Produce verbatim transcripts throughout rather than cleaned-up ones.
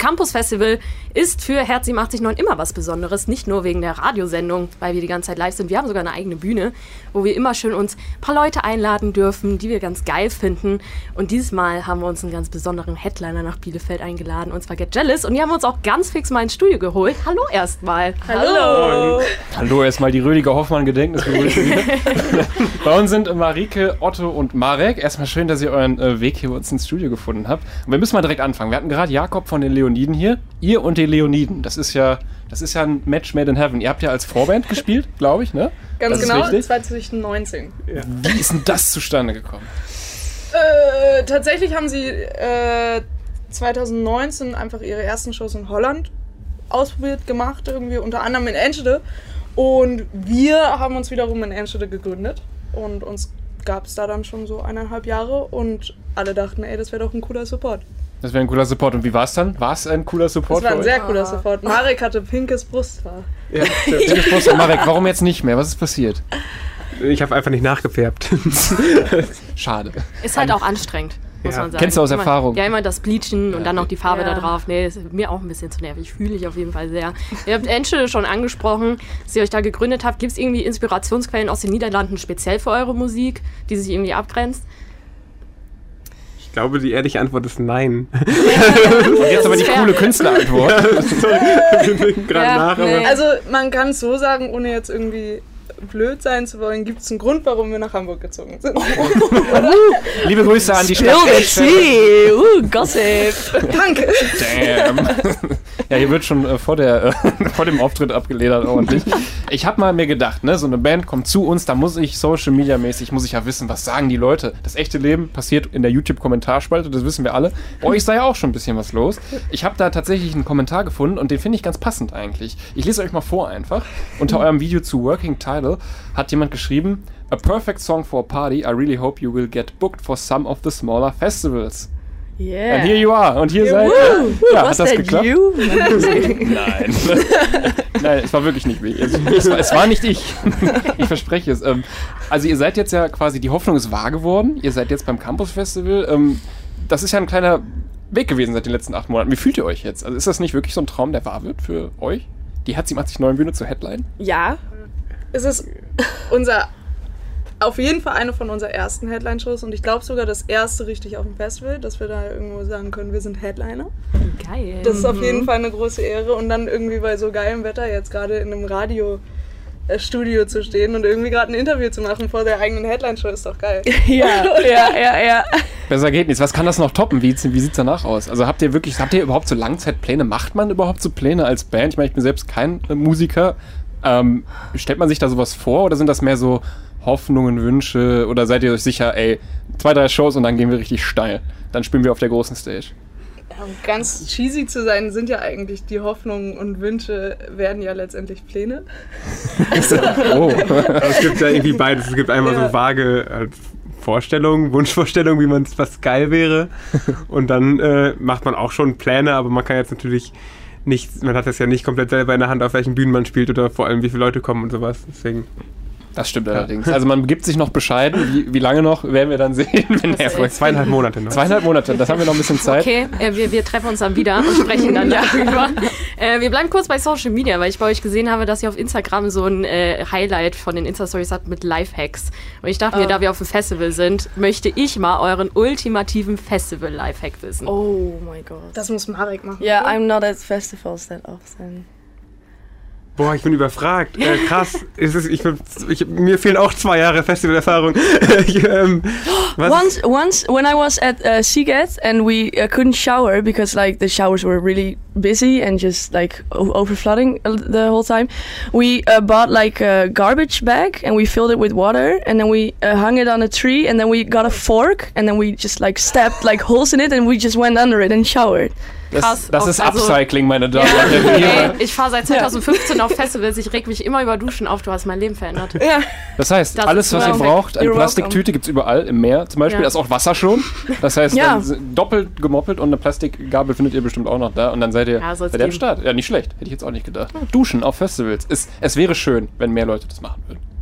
Campus Festival ist für Herz siebenundachtzig Komma neun immer was Besonderes, nicht nur wegen der Radiosendung, weil wir die ganze Zeit live sind. Wir haben sogar eine eigene Bühne, wo wir immer schön uns ein paar Leute einladen dürfen, die wir ganz geil finden. Und dieses Mal haben wir uns einen ganz besonderen Headliner nach Bielefeld eingeladen, und zwar Get Jealous. Und die haben uns auch ganz fix mal ins Studio geholt. Hallo erstmal. Hallo. Hallo, erstmal die Rüdiger Hoffmann Gedenknisbegrüßung. Bei uns sind Marike, Otto und Marek. Erstmal schön, dass ihr euren äh, Weg hier bei uns ins Studio gefunden habt. Und wir müssen mal direkt anfangen. Wir hatten gerade Jakob von den Leoniden hier. Ihr und die Leoniden. Das ist ja, das ist ja ein Match made in heaven. Ihr habt ja als Vorband gespielt, glaube ich, ne? Ganz das genau, zwanzig neunzehn. Ja. Wie ist denn das zustande gekommen? Äh, tatsächlich haben sie äh, zwanzig neunzehn einfach ihre ersten Shows in Holland ausprobiert, gemacht, irgendwie unter anderem in Enschede. Und wir haben uns wiederum in Enschede gegründet. Und uns gab es da dann schon so eineinhalb Jahre. Und alle dachten, ey, das wäre doch ein cooler Support. Das wäre ein cooler Support. Und wie war es dann? War es ein cooler Support? Das war ein sehr cooler Support. Marek hatte pinkes Brusthaar. Ja, pinkes Brusthaar. Marek, warum jetzt nicht mehr? Was ist passiert? Ich habe einfach nicht nachgefärbt. Schade. Ist halt auch anstrengend, muss ja. man sagen. Kennst du aus immer, Erfahrung? Ja, immer das Bleachen und ja. dann noch die Farbe ja. da drauf. Nee, ist mir auch ein bisschen zu nervig. Fühle ich auf jeden Fall sehr. Ihr habt Enschede schon angesprochen, dass ihr euch da gegründet habt. Gibt es irgendwie Inspirationsquellen aus den Niederlanden speziell für eure Musik, die sich irgendwie abgrenzt? Ich glaube, die ehrliche Antwort ist nein. Und jetzt aber die coole Künstlerantwort. Ja, ja, nach, nee. Also man kann es so sagen, ohne jetzt irgendwie blöd sein zu wollen, gibt es einen Grund, warum wir nach Hamburg gezogen sind. Liebe Grüße an die Stadt. uh, Gossip. Danke. Damn. Ja, hier wird schon äh, vor, der, äh, vor dem Auftritt abgeledert ordentlich. Ich habe mal mir gedacht, ne, so eine Band kommt zu uns, da muss ich Social Media mäßig, muss ich ja wissen, was sagen die Leute. Das echte Leben passiert in der YouTube-Kommentarspalte, das wissen wir alle. Bei euch ist da ja auch schon ein bisschen was los. Ich habe da tatsächlich einen Kommentar gefunden und den finde ich ganz passend eigentlich. Ich lese euch mal vor einfach. Unter eurem Video zu Working Title hat jemand geschrieben: A perfect song for a party. I really hope you will get booked for some of the smaller festivals. Yeah. And here you are. Und hier yeah, seid ihr. Ja, Was hat das denn geklappt? You? Nein. Nein, es war wirklich nicht mich. Es, es, war, es war nicht ich. Ich verspreche es. Ähm, also ihr seid jetzt ja quasi, die Hoffnung ist wahr geworden. Ihr seid jetzt beim Campus Festival. Ähm, das ist ja ein kleiner Weg gewesen seit den letzten acht Monaten. Wie fühlt ihr euch jetzt? Also ist das nicht wirklich so ein Traum, der wahr wird für euch? Die Herz siebenundachtzig Komma neun Bühne zur Headline? Ja. Es ist unser, auf jeden Fall eine von unseren ersten Headline-Shows und ich glaube sogar das erste richtig auf dem Festival, dass wir da irgendwo sagen können, wir sind Headliner. Geil. Das ist auf jeden Fall eine große Ehre und dann irgendwie bei so geilem Wetter jetzt gerade in einem Radio-Studio zu stehen und irgendwie gerade ein Interview zu machen vor der eigenen Headline-Show ist doch geil. Ja, ja, ja, ja. Besser geht nichts. Was kann das noch toppen? Wie, wie sieht es danach aus? Also habt ihr wirklich, habt ihr überhaupt so Langzeitpläne? Macht man überhaupt so Pläne als Band? Ich meine, ich bin selbst kein äh, Musiker. Ähm, stellt man sich da sowas vor oder sind das mehr so Hoffnungen, Wünsche oder seid ihr euch sicher, ey, zwei, drei Shows und dann gehen wir richtig steil. Dann spielen wir auf der großen Stage. Ja, um ganz cheesy zu sein, sind ja eigentlich die Hoffnungen und Wünsche werden ja letztendlich Pläne. Oh. Es gibt ja irgendwie beides. Es gibt einmal ja. so vage halt, Vorstellungen, Wunschvorstellungen, wie man was geil wäre und dann äh, macht man auch schon Pläne, aber man kann jetzt natürlich nicht, man hat das ja nicht komplett selber in der Hand, auf welchen Bühnen man spielt oder vor allem wie viele Leute kommen und sowas. Deswegen. Das stimmt allerdings. Also man gibt sich noch bescheiden. Wie, wie lange noch, werden wir dann sehen. Wenn er zweieinhalb Monate noch. Zweieinhalb Monate, das haben wir noch ein bisschen Zeit. Okay, äh, wir, wir treffen uns dann wieder und sprechen dann darüber. Äh, wir bleiben kurz bei Social Media, weil ich bei euch gesehen habe, dass ihr auf Instagram so ein äh, Highlight von den Insta-Stories habt mit Lifehacks. Und ich dachte oh. mir, da wir auf dem Festival sind, möchte ich mal euren ultimativen Festival-Lifehack wissen. Oh mein Gott. Das muss Marek machen. Ja, yeah, I'm not at festivals that often. Boah, ich bin überfragt. Äh, krass. Ist es, ich, ich, mir fehlen auch zwei Jahre Festivalerfahrung. ich, ähm, once, once, when I was at uh, Seagate and we uh, couldn't shower because like the showers were really busy and just like o- overflooding the whole time, we uh, bought like a garbage bag and we filled it with water and then we uh, hung it on a tree and then we got a fork and then we just like stabbed like holes in it and we just went under it and showered. Das, Krass, das ist also, Upcycling, meine Damen ja, und Herren. Ey, ich fahre seit zwanzig fünfzehn auf Festivals, ich reg mich immer über Duschen auf, du hast mein Leben verändert. Ja. Das heißt, das alles, was ihr braucht, eine You're Plastiktüte gibt es überall, im Meer zum Beispiel, ja. da ist auch Wasser schon. Das heißt, ja. dann doppelt gemoppelt und eine Plastikgabel findet ihr bestimmt auch noch da und dann seid ihr, ja, seid ihr am Start. Ja, nicht schlecht, hätte ich jetzt auch nicht gedacht. Hm. Duschen auf Festivals, es, es wäre schön, wenn mehr Leute das machen würden.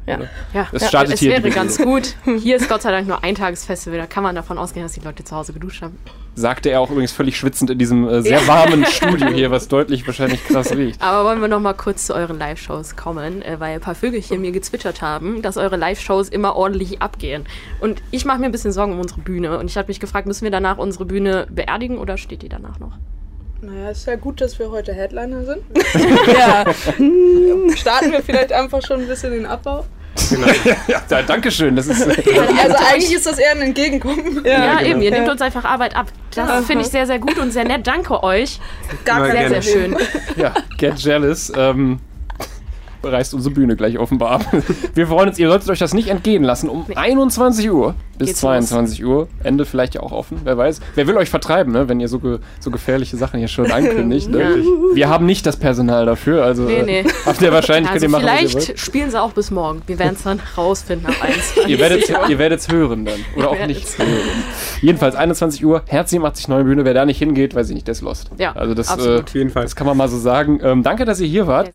Ja. Ja, Das ja, startet es hier wäre die ganz gut. Hier ist Gott sei Dank nur ein Tagesfestival, da kann man davon ausgehen, dass die Leute zu Hause geduscht haben. Sagte er auch übrigens völlig schwitzend in diesem äh, sehr warmen Studio hier, was deutlich wahrscheinlich krass riecht. Aber wollen wir noch mal kurz zu euren Live-Shows kommen, äh, weil ein paar Vögelchen mir gezwitschert haben, dass eure Live-Shows immer ordentlich abgehen. Und ich mache mir ein bisschen Sorgen um unsere Bühne. Und ich habe mich gefragt, müssen wir danach unsere Bühne beerdigen oder steht die danach noch? Naja, ist ja gut, dass wir heute Headliner sind. Ja. Starten wir vielleicht einfach schon ein bisschen den Abbau. Genau. Ja, da, danke schön. Das ist, Also eigentlich ist das eher ein Entgegenkommen. Ja, genau. eben, ihr nehmt uns einfach Arbeit ab. Das finde ich sehr, sehr gut und sehr nett. Danke euch. Gar Immer kein Sehr, sehr gerne. Problem. schön. ja, get jealous. Ähm, reißt unsere Bühne gleich offenbar ab. Wir freuen uns, ihr solltet euch das nicht entgehen lassen. Um einundzwanzig Uhr bis Geht's zweiundzwanzig Uhr. Ende vielleicht ja auch offen, wer weiß. Wer will euch vertreiben, ne, wenn ihr so, ge so gefährliche Sachen hier schon ankündigt. Ne? Ja. Wir haben nicht das Personal dafür, also Nee, nee. äh, habt ihr wahrscheinlich, Also könnt ihr machen, was ihr wollt. vielleicht spielen sie auch bis morgen. Wir werden es dann rausfinden ab eins. Ihr werdet ihr werdet's hören dann. Oder auch werdet's nicht hören. Jedenfalls einundzwanzig Uhr, Herz siebenundachtzig neue Bühne. Wer da nicht hingeht, weiß ich nicht, der ist lost. Ja, also das, absolut. äh, Auf jeden Fall. das kann man mal so sagen. Ähm, danke, dass ihr hier wart.